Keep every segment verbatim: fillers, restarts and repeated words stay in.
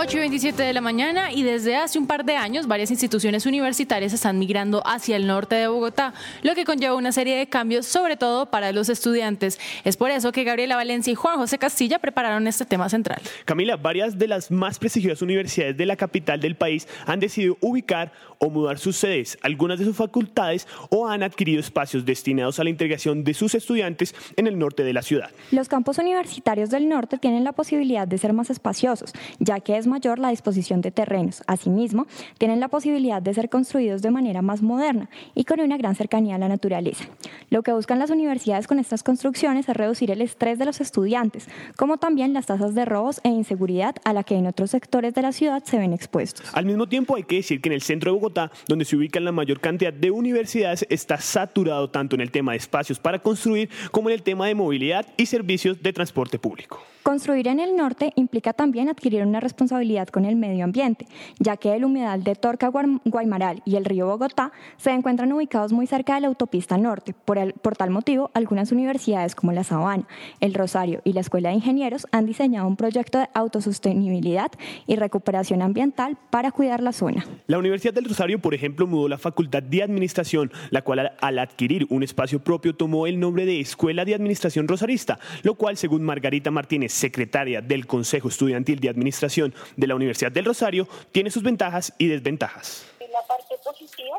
ocho y veintisiete de la mañana y desde hace un par de años varias instituciones universitarias están migrando hacia el norte de Bogotá, lo que conlleva una serie de cambios, sobre todo para los estudiantes. Es por eso que Gabriela Valencia y Juan José Castilla prepararon este tema central. Camila, varias de las más prestigiosas universidades de la capital del país han decidido ubicar o mudar sus sedes, algunas de sus facultades, o han adquirido espacios destinados a la integración de sus estudiantes en el norte de la ciudad. Los campus universitarios del norte tienen la posibilidad de ser más espaciosos, ya que es mayor la disposición de terrenos. Asimismo, tienen la posibilidad de ser construidos de manera más moderna y con una gran cercanía a la naturaleza. Lo que buscan las universidades con estas construcciones es reducir el estrés de los estudiantes, como también las tasas de robos e inseguridad a la que en otros sectores de la ciudad se ven expuestos. Al mismo tiempo, hay que decir que en el centro de Bogotá, donde se ubican la mayor cantidad de universidades, está saturado tanto en el tema de espacios para construir como en el tema de movilidad y servicios de transporte público. Construir en el norte implica también adquirir una responsabilidad con el medio ambiente, ya que el humedal de Torca Guaymaral y el río Bogotá se encuentran ubicados muy cerca de la autopista norte. Por, el, por tal motivo, algunas universidades como la Sabana, el Rosario y la Escuela de Ingenieros han diseñado un proyecto de autosostenibilidad y recuperación ambiental para cuidar la zona. La Universidad del Rosario, por ejemplo, mudó la Facultad de Administración, la cual al, al adquirir un espacio propio tomó el nombre de Escuela de Administración Rosarista, lo cual, según Margarita Martínez, secretaria del Consejo Estudiantil de Administración de la Universidad del Rosario, tiene sus ventajas y desventajas. La parte positiva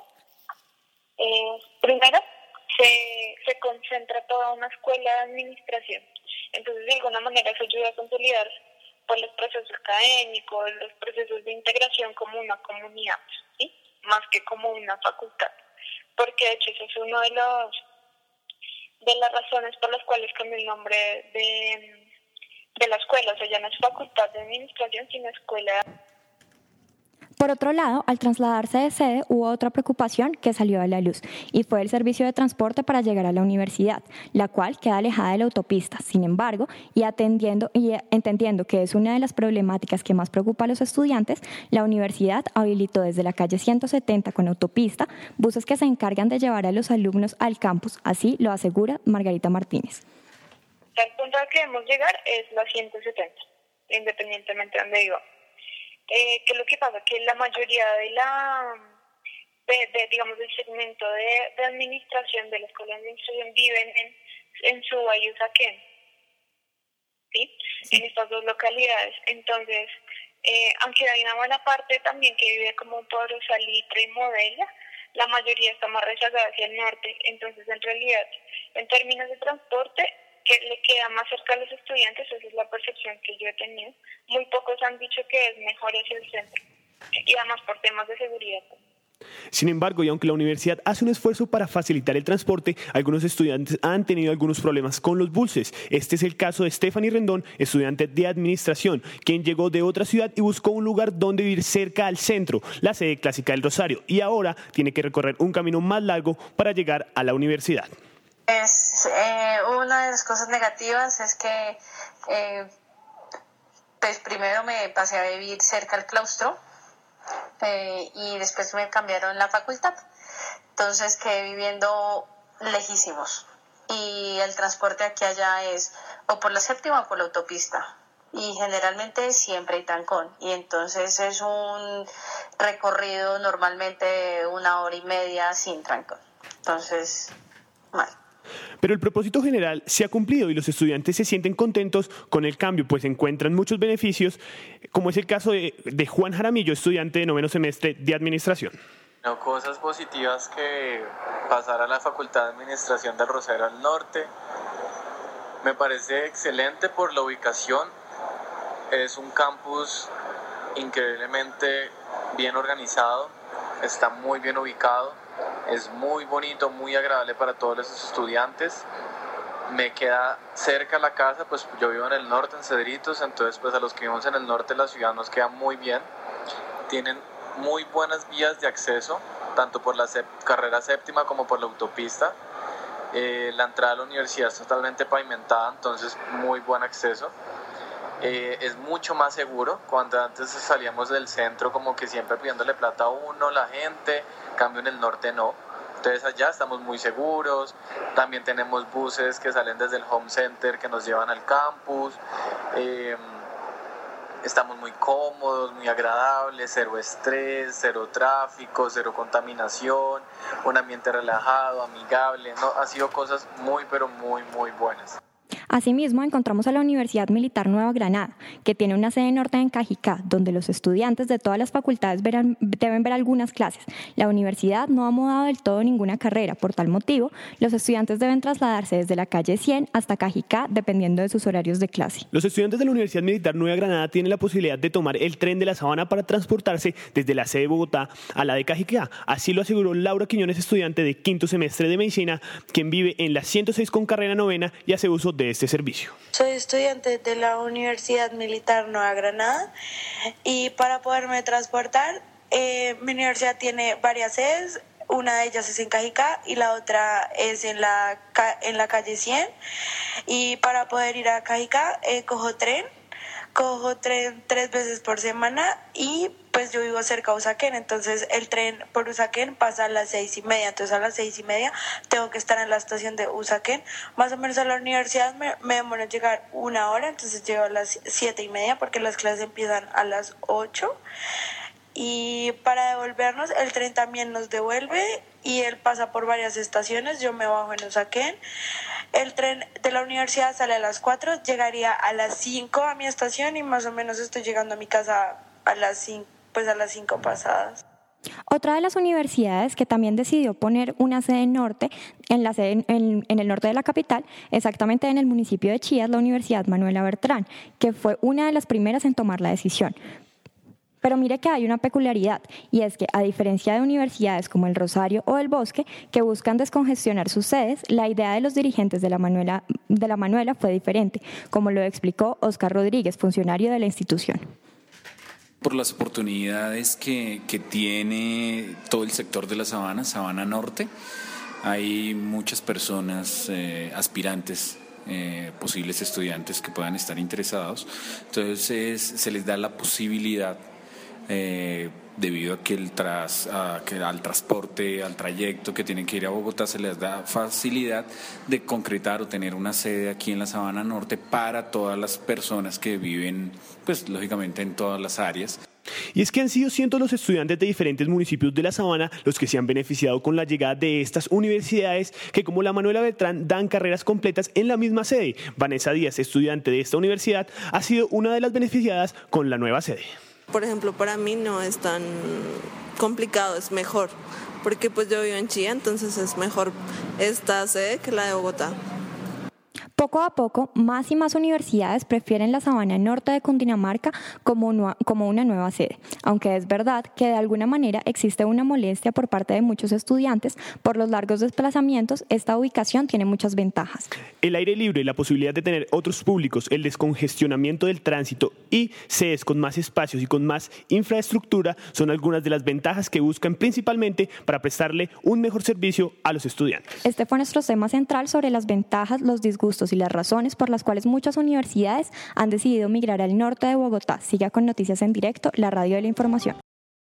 es, primero, se, se concentra toda una escuela de administración. Entonces, de alguna manera, eso ayuda a consolidar pues, los procesos académicos, los procesos de integración como una comunidad, ¿sí? Más que como una facultad. Porque, de hecho, eso es uno de los de las razones por las cuales cambió el nombre de... de la escuela, o sea, ya no es facultad de administración, sino escuela. Por otro lado, al trasladarse de sede hubo otra preocupación que salió a la luz y fue el servicio de transporte para llegar a la universidad, la cual queda alejada de la autopista. Sin embargo, y atendiendo y entendiendo que es una de las problemáticas que más preocupa a los estudiantes, la universidad habilitó desde la calle ciento setenta con autopista buses que se encargan de llevar a los alumnos al campus, así lo asegura Margarita Martínez. El punto al que debemos llegar es la ciento setenta, independientemente de dónde viva. Eh, ¿Qué es lo que pasa? Que la mayoría de la, de, de, digamos, del segmento de, de administración de la escuela de administración viven en, en Suba y Usaquén, ¿sí? Sí. En estas dos localidades. Entonces, eh, aunque hay una buena parte también que vive como por Salitre y Modelia, la mayoría está más rezagada hacia el norte. Entonces, en realidad, en términos de transporte, que le queda más cerca a los estudiantes, esa es la percepción que yo he tenido. Muy pocos han dicho que es mejor hacia el centro, y además por temas de seguridad. Sin embargo, y aunque la universidad hace un esfuerzo para facilitar el transporte, algunos estudiantes han tenido algunos problemas con los buses. Este es el caso de Stephanie Rendón, estudiante de administración, quien llegó de otra ciudad y buscó un lugar donde vivir cerca al centro, la sede clásica del Rosario, y ahora tiene que recorrer un camino más largo para llegar a la universidad. Es, eh, una de las cosas negativas es que eh, pues primero me pasé a vivir cerca al claustro eh, y después me cambiaron la facultad, entonces quedé viviendo lejísimos y el transporte aquí allá es o por la séptima o por la autopista y generalmente siempre hay trancón y entonces es un recorrido normalmente de una hora y media sin trancón, entonces mal. Pero el propósito general se ha cumplido y los estudiantes se sienten contentos con el cambio, pues encuentran muchos beneficios, como es el caso de, de Juan Jaramillo, estudiante de noveno semestre de Administración. No, cosas positivas que pasar a la Facultad de Administración del Rosario al norte. Me parece excelente por la ubicación. Es un campus increíblemente bien organizado, está muy bien ubicado. Es muy bonito, muy agradable para todos los estudiantes. Me queda cerca la casa, pues yo vivo en el norte, en Cedritos, entonces pues a los que vivimos en el norte de la ciudad nos queda muy bien. Tienen muy buenas vías de acceso, tanto por la sep- carrera séptima como por la autopista. Eh, la entrada a la universidad es totalmente pavimentada, entonces muy buen acceso. Eh, es mucho más seguro. Cuando antes salíamos del centro como que siempre pidiéndole plata a uno, la gente, en cambio en el norte no. Entonces allá estamos muy seguros. También tenemos buses que salen desde el home center que nos llevan al campus. Eh, estamos muy cómodos, muy agradables, cero estrés, cero tráfico, cero contaminación, un ambiente relajado, amigable, ¿no? Ha sido cosas muy, pero muy, muy buenas. Asimismo, encontramos a la Universidad Militar Nueva Granada, que tiene una sede norte en Cajicá, donde los estudiantes de todas las facultades verán, deben ver algunas clases. La universidad no ha mudado del todo ninguna carrera. Por tal motivo, los estudiantes deben trasladarse desde la calle cien hasta Cajicá, dependiendo de sus horarios de clase. Los estudiantes de la Universidad Militar Nueva Granada tienen la posibilidad de tomar el tren de la Sabana para transportarse desde la sede de Bogotá a la de Cajicá. Así lo aseguró Laura Quiñones, estudiante de quinto semestre de Medicina, quien vive en la ciento seis con carrera novena y hace uso de este servicio. Soy estudiante de la Universidad Militar Nueva Granada y para poderme transportar, eh, mi universidad tiene varias sedes. Una de ellas es en Cajicá y la otra es en la, en la calle cien. Y para poder ir a Cajicá, eh, cojo tren. Cojo tren tres veces por semana y pues yo vivo cerca de Usaquén, entonces el tren por Usaquén pasa a las seis y media, entonces a las seis y media tengo que estar en la estación de Usaquén. Más o menos a la universidad me, me demora llegar una hora, entonces llego a las siete y media porque las clases empiezan a las ocho. Y para devolvernos, el tren también nos devuelve y él pasa por varias estaciones. Yo me bajo en Usaquén. El tren de la universidad sale a las cuatro, llegaría a las cinco a mi estación y más o menos estoy llegando a mi casa a las cinco, pues a las cinco pasadas. Otra de las universidades que también decidió poner una sede norte, en, la sede, en, en el norte de la capital, exactamente en el municipio de Chía, es la Universidad Manuela Bertrán, que fue una de las primeras en tomar la decisión. Pero mire que hay una peculiaridad, y es que a diferencia de universidades como el Rosario o el Bosque, que buscan descongestionar sus sedes, la idea de los dirigentes de la Manuela, de la Manuela fue diferente, como lo explicó Oscar Rodríguez, funcionario de la institución. Por las oportunidades que, que tiene todo el sector de la Sabana, Sabana Norte, hay muchas personas eh, aspirantes, eh, posibles estudiantes que puedan estar interesados, entonces se les da la posibilidad, Eh, debido a que, el tras, a que al transporte, al trayecto que tienen que ir a Bogotá, se les da facilidad de concretar o tener una sede aquí en la Sabana Norte para todas las personas que viven, pues lógicamente en todas las áreas. Y es que han sido cientos los estudiantes de diferentes municipios de la Sabana los que se han beneficiado con la llegada de estas universidades que, como la Manuela Beltrán, dan carreras completas en la misma sede. Vanessa Díaz, estudiante de esta universidad, ha sido una de las beneficiadas con la nueva sede. Por ejemplo, para mí no es tan complicado, es mejor, porque pues yo vivo en Chía, entonces es mejor esta sede que la de Bogotá. Poco a poco, más y más universidades prefieren la Sabana Norte de Cundinamarca como una, como una nueva sede, aunque es verdad que de alguna manera existe una molestia por parte de muchos estudiantes por los largos desplazamientos. Esta ubicación tiene muchas ventajas. El aire libre, la posibilidad de tener otros públicos, el descongestionamiento del tránsito y sedes con más espacios y con más infraestructura son algunas de las ventajas que buscan principalmente para prestarle un mejor servicio a los estudiantes. Este fue nuestro tema central sobre las ventajas, los disgustos y las razones por las cuales muchas universidades han decidido migrar al norte de Bogotá. Siga con Noticias en Directo, la radio de la información.